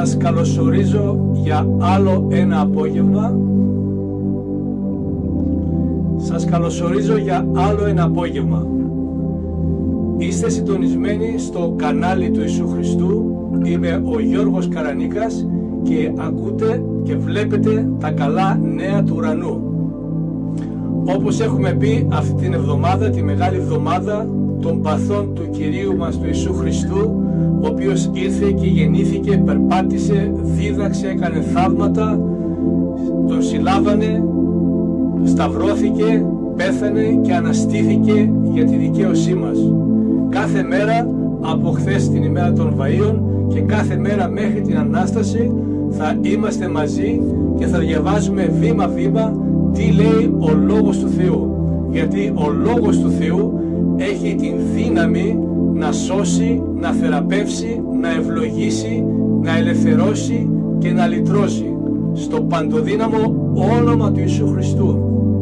Σας καλωσορίζω για άλλο ένα απόγευμα. Σας καλωσορίζω για άλλο ένα απόγευμα. Είστε συντονισμένοι στο κανάλι του Ιησού Χριστού. Είμαι ο Γιώργος Καρανίκας και ακούτε και βλέπετε τα καλά νέα του ουρανού. Όπως έχουμε πει αυτή την εβδομάδα, τη Μεγάλη Εβδομάδα των παθών του Κυρίου μας του Ιησού Χριστού, ο οποίος ήρθε και γεννήθηκε, περπάτησε, δίδαξε, έκανε θαύματα, τον συλλάβανε, σταυρώθηκε, πέθανε και αναστήθηκε για τη δικαίωσή μας. Κάθε μέρα από χθες την ημέρα των Βαΐων και κάθε μέρα μέχρι την Ανάσταση θα είμαστε μαζί και θα διαβάζουμε βήμα-βήμα τι λέει ο Λόγος του Θεού. Γιατί ο Λόγος του Θεού έχει την δύναμη να σώσει, να θεραπεύσει, να ευλογήσει, να ελευθερώσει και να λυτρώσει στο παντοδύναμο όνομα του Ιησού Χριστού.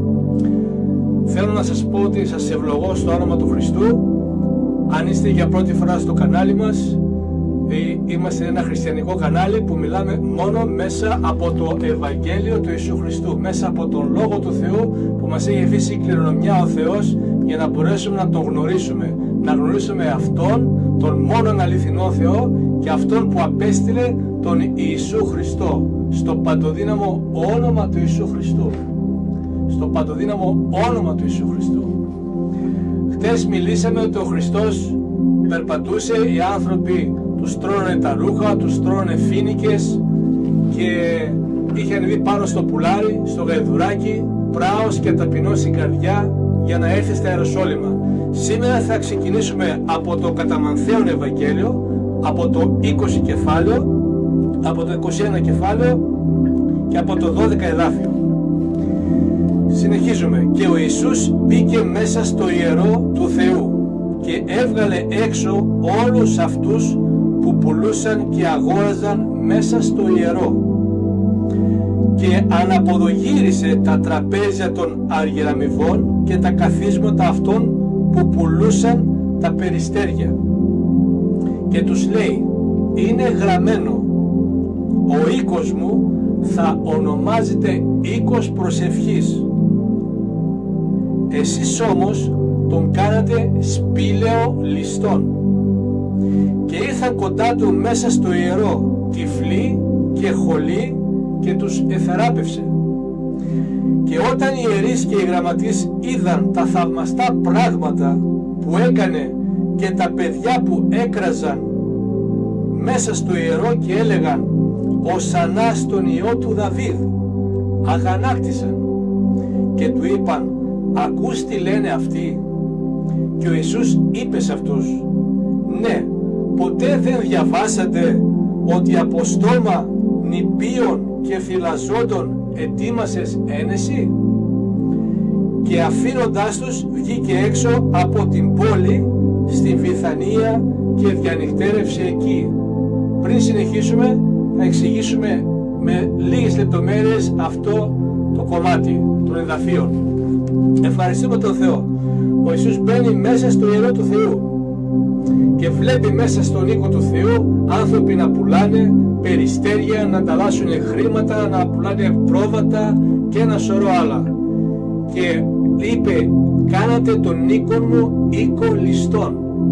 Θέλω να σας πω ότι σας ευλογώ στο όνομα του Χριστού. Αν είστε για πρώτη φορά στο κανάλι μας, είμαστε ένα χριστιανικό κανάλι που μιλάμε μόνο μέσα από το Ευαγγέλιο του Ιησού Χριστού, μέσα από τον Λόγο του Θεού που μας έχει αφήσει κληρονομιά ο Θεός για να μπορέσουμε να τον γνωρίσουμε. Να γνωρίσουμε Αυτόν, τον μόνον αληθινό Θεό και Αυτόν που απέστειλε τον Ιησού Χριστό, στο παντοδύναμο όνομα του Ιησού Χριστού. Στο παντοδύναμο όνομα του Ιησού Χριστού. Χτες μιλήσαμε ότι ο Χριστός περπατούσε, οι άνθρωποι τους τρώνε τα ρούχα, τους τρώνε φοίνικες και είχε ανεβεί πάνω στο πουλάρι, στο γαϊδουράκι, πράος και ταπεινός στην καρδιά για να έρθει στα Ιεροσόλυμα. Σήμερα θα ξεκινήσουμε από το κατά Μανθαίον Ευαγγέλιο, από το 20 κεφάλαιο, από το 21 κεφάλαιο και από το 12 εδάφιο. Συνεχίζουμε. Και ο Ιησούς μπήκε μέσα στο ιερό του Θεού και έβγαλε έξω όλους αυτούς που πουλούσαν και αγόραζαν μέσα στο ιερό και αναποδογύρισε τα τραπέζια των αργυραμιβών και τα καθίσματα αυτών που πουλούσαν τα περιστέρια και τους λέει, είναι γραμμένο, ο οίκος μου θα ονομάζεται οίκος προσευχής, εσείς όμως τον κάνατε σπήλαιο ληστών. Και ήρθαν κοντά του μέσα στο ιερό τυφλοί και χολοί και τους εθεράπευσε. Και όταν οι ιερείς και οι γραμματείς είδαν τα θαυμαστά πράγματα που έκανε και τα παιδιά που έκραζαν μέσα στο ιερό και έλεγαν «Οσανά στον Υιό του Δαβίδ», αγανάκτησαν και του είπαν «Ακούς τι λένε αυτοί?» Και ο Ιησούς είπε σε αυτούς «Ναι, ποτέ δεν διαβάσατε ότι από στόμα νηπίων και φυλαζόντων ετοίμασες ένεση?» Και αφήνοντάς τους βγήκε έξω από την πόλη στη Βηθανία και διανυκτέρευσε εκεί. Πριν συνεχίσουμε θα εξηγήσουμε με λίγες λεπτομέρειες αυτό το κομμάτι των εδαφίων. Ευχαριστούμε τον Θεό. Ο Ιησούς μπαίνει μέσα στο ιερό του Θεού και βλέπει μέσα στον οίκο του Θεού άνθρωποι να πουλάνε περιστέρια, να ανταλλάσσουν χρήματα, να πουλάνε πρόβατα και ένα σωρό άλλα. Και είπε, κάνατε τον οίκο μου οίκο ληστών.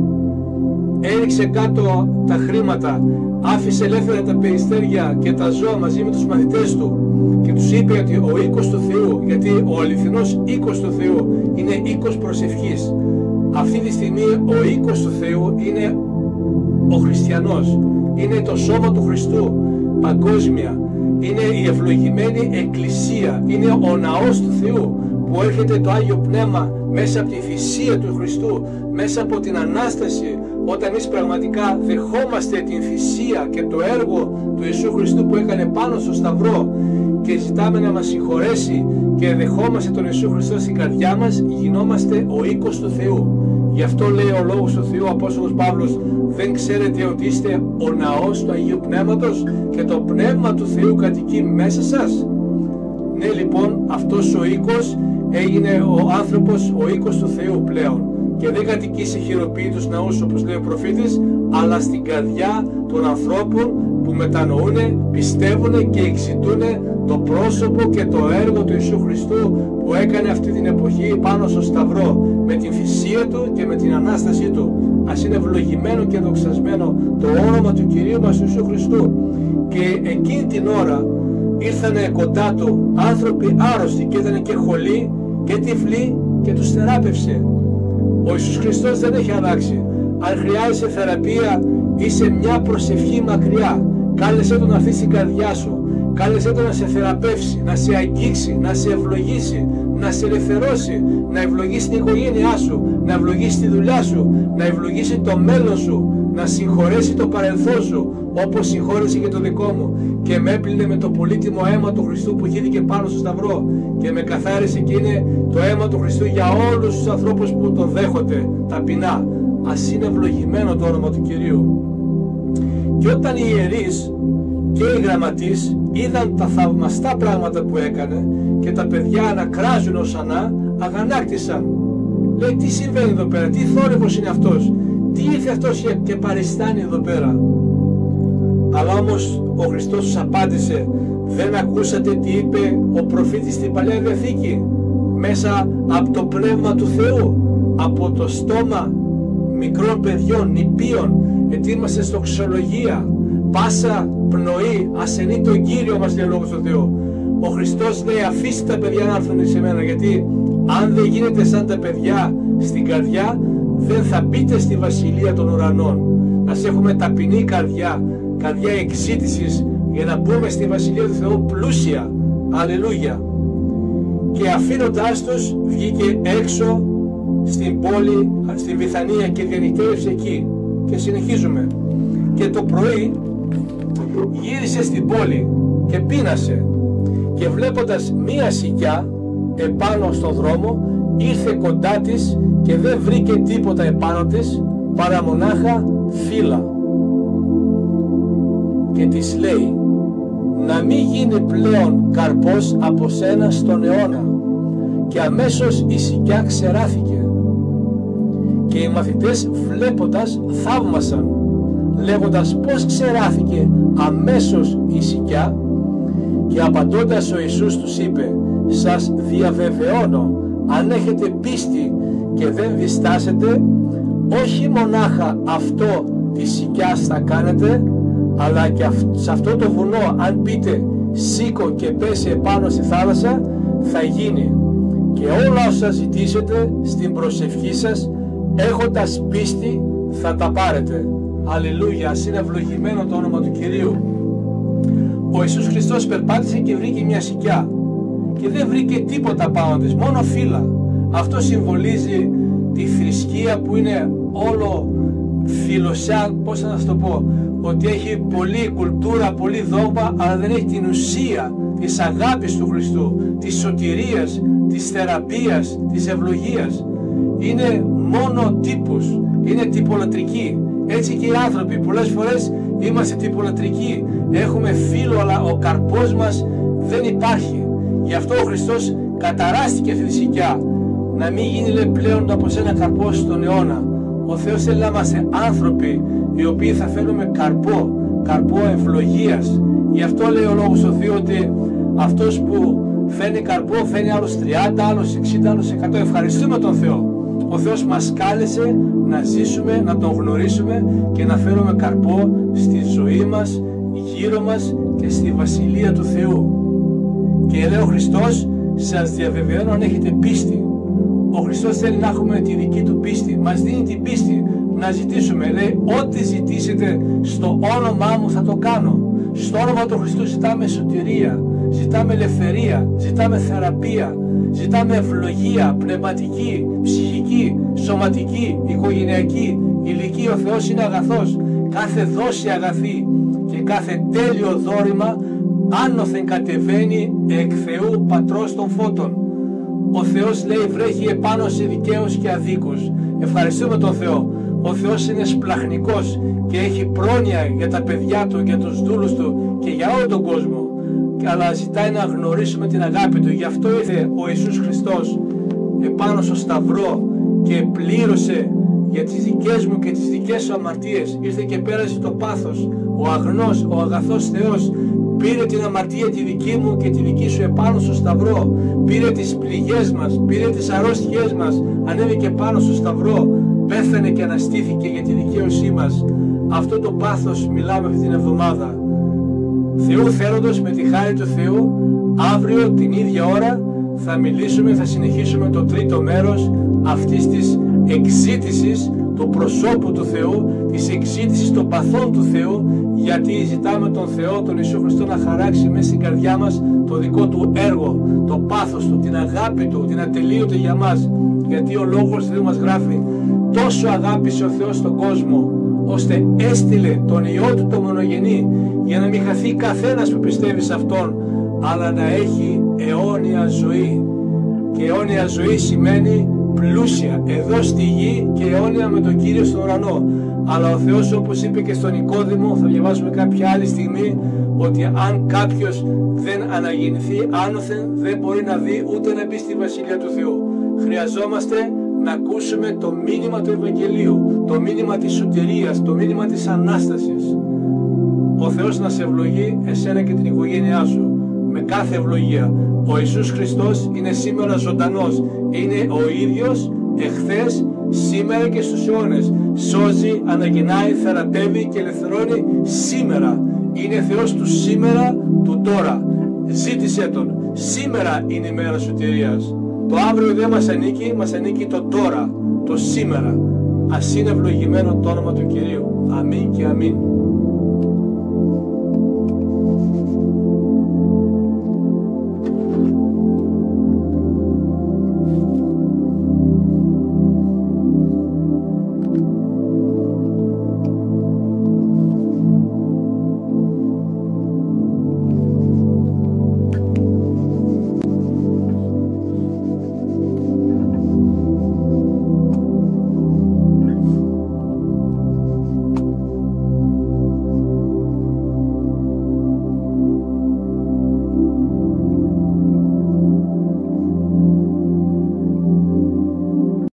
Έριξε κάτω τα χρήματα, άφησε ελεύθερα τα περιστέρια και τα ζώα μαζί με τους μαθητές του και τους είπε ότι ο οίκος του Θεού, γιατί ο αληθινός οίκος του Θεού είναι οίκος προσευχής. Αυτή τη στιγμή ο οίκος του Θεού είναι ο χριστιανός, είναι το σώμα του Χριστού παγκόσμια, είναι η ευλογημένη εκκλησία, είναι ο ναός του Θεού που έρχεται το Άγιο Πνεύμα μέσα από τη θυσία του Χριστού, μέσα από την Ανάσταση, όταν εμείς πραγματικά δεχόμαστε την θυσία και το έργο του Ιησού Χριστού που έκανε πάνω στο Σταυρό και ζητάμε να μας συγχωρέσει και δεχόμαστε τον Ιησού Χριστό στην καρδιά μας, γινόμαστε ο οίκος του Θεού. Γι' αυτό λέει ο Λόγος του Θεού, ο Απόστολος Παύλος, δεν ξέρετε ότι είστε ο ναός του Αγίου Πνεύματος και το Πνεύμα του Θεού κατοικεί μέσα σας? Ναι, λοιπόν, αυτός ο οίκος έγινε ο άνθρωπος ο οίκος του Θεού πλέον και δεν κατοικεί σε χειροποίητους ναούς όπως λέει ο προφήτης, αλλά στην καρδιά των ανθρώπων που μετανοούν, πιστεύουν και εξητούν το πρόσωπο και το έργο του Ιησού Χριστού που έκανε αυτή την εποχή πάνω στο Σταυρό, με την θυσία Του και με την Ανάστασή Του. Ας είναι ευλογημένο και δοξασμένο το όνομα του Κυρίου μας Ιησού Χριστού. Και εκείνη την ώρα ήρθανε κοντά Του άνθρωποι άρρωστοι και ήταν και χολοί και τυφλοί και τους θεράπευσε. Ο Ιησούς Χριστός δεν έχει αλλάξει. Αν χρειάζεσαι θεραπεία, είσαι μια προσευχή μακριά. Κάλεσέ Τον να έρθει στην καρδιά σου. Κάλεσέ Τον να σε θεραπεύσει, να σε αγγίξει, να σε ευλογήσει, να σε ελευθερώσει, να ευλογήσει την οικογένειά σου, να ευλογήσει τη δουλειά σου, να ευλογήσει το μέλλον σου, να συγχωρέσει το παρελθόν σου, όπως συγχώρεσε και το δικό μου και με έπλυνε με το πολύτιμο αίμα του Χριστού που χύθηκε πάνω στο Σταυρό και με καθάρισε, και είναι το αίμα του Χριστού για όλους τους ανθρώπους που τον δέχονται ταπεινά. Ας είναι ευλογημένο το όνομα του Κυρίου. Και όταν οι ιερείς και οι γραμματείς είδαν τα θαυμαστά πράγματα που έκανε και τα παιδιά να κράζουν ως ανά, αγανάκτησαν. Λέει, τι συμβαίνει εδώ πέρα, τι θόρυβος είναι αυτός, τι ήρθε αυτός και παριστάνει εδώ πέρα. Αλλά όμως ο Χριστός τους απάντησε, δεν ακούσατε τι είπε ο προφήτης στην Παλαιά Διαθήκη? Μέσα από το Πνεύμα του Θεού, από το στόμα μικρών παιδιών, νηπίων, ετοίμασε στοξολογία, πάσα πνοή ασθενεί τον Κύριο μας, λέει ο Λόγος του Θεού. Ο Χριστός λέει, αφήστε τα παιδιά να έρθουν σε μένα, γιατί αν δεν γίνετε σαν τα παιδιά στην καρδιά, δεν θα μπείτε στη Βασιλεία των Ουρανών. Ας έχουμε ταπεινή καρδιά, καρδιά εξήτησης, για να μπούμε στη Βασιλεία του Θεού πλούσια. Αλληλούια. Και αφήνοντάς τους βγήκε έξω στην πόλη, στη Βιθανία, και διανυκτέρευσε εκεί. Και συνεχίζουμε. Και το πρωί γύρισε στην πόλη και πείνασε, και βλέποντας μία σικιά επάνω στον δρόμο, ήρθε κοντά της και δεν βρήκε τίποτα επάνω της παρά μονάχα φύλλα. Και της λέει, να μην γίνει πλέον καρπός από σένα στον αιώνα. Και αμέσως η σικιά ξεράθηκε. Και οι μαθητές βλέποντας θαύμασαν, λέγοντας πώς ξεράθηκε αμέσως η σικιά. Και απαντώντας ο Ιησούς τους είπε, σας διαβεβαιώνω, αν έχετε πίστη και δεν διστάσετε, όχι μονάχα αυτό της σικιάς θα κάνετε, αλλά και σε αυτό το βουνό αν πείτε σήκω και πέσει επάνω στη θάλασσα, θα γίνει. Και όλα όσα ζητήσετε στην προσευχή σας, έχοντας πίστη, θα τα πάρετε. Αλληλούια, ας είναι ευλογημένο το όνομα του Κυρίου. Ο Ιησούς Χριστός περπάτησε και βρήκε μια σικιά και δεν βρήκε τίποτα πάνω της, μόνο φύλλα. Αυτό συμβολίζει τη θρησκεία που είναι όλο φιλοσιά, πώς θα σας το πω, ότι έχει πολλή κουλτούρα, πολύ δόγμα, αλλά δεν έχει την ουσία της αγάπης του Χριστού, της σωτηρίας, της θεραπείας, της ευλογίας. Είναι μόνο τύπους, είναι τυπολατρικοί. Έτσι και οι άνθρωποι πολλές φορές είμαστε τυπολατρικοί, έχουμε φύλλο αλλά ο καρπός μας δεν υπάρχει. Γι' αυτό ο Χριστός καταράστηκε αυτή τη σικιά, να μην γίνει, λέει, πλέον από σένα καρπός στον αιώνα. Ο Θεός θέλει να είμαστε άνθρωποι οι οποίοι θα φέρουμε καρπό ευλογίας. Γι' αυτό λέει ο Λόγος του Θεού ότι αυτός που φέρνει καρπό φέρνει άλλους 30, άλλους 60, άλλους 100. Ευχαριστούμε τον Θεό. Ο Θεός μας κάλεσε να ζήσουμε, να τον γνωρίσουμε και να φέρουμε καρπό στη ζωή μας, γύρω μας και στη Βασιλεία του Θεού. Και λέει ο Χριστός, σας διαβεβαιώνω αν έχετε πίστη. Ο Χριστός θέλει να έχουμε τη δική του πίστη. Μας δίνει την πίστη να ζητήσουμε. Λέει, ό,τι ζητήσετε στο όνομά μου θα το κάνω. Στο όνομα του Χριστού ζητάμε σωτηρία, ζητάμε ελευθερία, ζητάμε θεραπεία, ζητάμε ευλογία πνευματική, ψυχική, σωματική, οικογενειακή, ηλική. Ο Θεός είναι αγαθός. Κάθε δόση αγαθή και κάθε τέλειο δώρημα άνωθεν κατεβαίνει εκ Θεού Πατρός των Φώτων. Ο Θεός, λέει, βρέχει επάνω σε δικαίους και αδίκους. Ευχαριστούμε τον Θεό. Ο Θεός είναι σπλαχνικός και έχει πρόνοια για τα παιδιά του, για τους δούλους του και για όλο τον κόσμο. Αλλά ζητάει να γνωρίσουμε την αγάπη του. Γι' αυτό ήρθε ο Ιησούς Χριστός επάνω στο Σταυρό και πλήρωσε για τις δικές μου και τις δικές σου αμαρτίες. Ήρθε και πέρασε το πάθος ο αγνός, ο αγαθός Θεός πήρε την αμαρτία τη δική μου και τη δική σου επάνω στο σταυρό, πήρε τις πληγές μας, πήρε τις αρρώστιές μας, ανέβηκε πάνω στο σταυρό, πέθανε και αναστήθηκε για τη δικαίωσή μας. Αυτό το πάθος μιλάμε αυτή την εβδομάδα. Θεού θέλοντος, με τη χάρη του Θεού, αύριο την ίδια ώρα θα μιλήσουμε, θα συνεχίσουμε το τρίτο μέρος αυτής της εξήτησης του προσώπου του Θεού, της εξήτησης των παθών του Θεού, γιατί ζητάμε τον Θεό, τον Ιησού Χριστό, να χαράξει μέσα στην καρδιά μας το δικό Του έργο, το πάθος Του, την αγάπη Του, την ατελείωτη για μας. Γιατί ο Λόγος του Θεού μας γράφει, τόσο αγάπησε ο Θεός τον κόσμο, ώστε έστειλε τον Υιό Του το μονογενή, για να μην χαθεί καθένας που πιστεύει σε Αυτόν, αλλά να έχει αιώνια ζωή. Και αιώνια ζωή σημαίνει πλούσια εδώ στη γη και αιώνια με τον Κύριο στον ουρανό. Αλλά ο Θεός, όπως είπε και στον Νικόδημο, θα διαβάσουμε κάποια άλλη στιγμή, ότι αν κάποιος δεν αναγεννηθεί άνωθεν, δεν μπορεί να δει ούτε να μπει στη Βασιλεία του Θεού. Χρειαζόμαστε να ακούσουμε το μήνυμα του Ευαγγελίου, το μήνυμα της σωτηρίας, το μήνυμα της Ανάστασης. Ο Θεός να σε ευλογεί εσένα και την οικογένειά σου με κάθε ευλογία. Ο Ιησούς Χριστός είναι σήμερα ζωντανός. Είναι ο ίδιος εχθές, σήμερα και στους αιώνες. Σώζει, αναγεννάει, θεραπεύει και ελευθερώνει σήμερα. Είναι Θεός του σήμερα, του τώρα. Ζήτησέ Τον. Σήμερα είναι η μέρα σωτηρίας. Το αύριο δεν μας ανήκει το τώρα, το σήμερα. Ας είναι ευλογημένο το όνομα του Κυρίου. Αμήν και αμήν.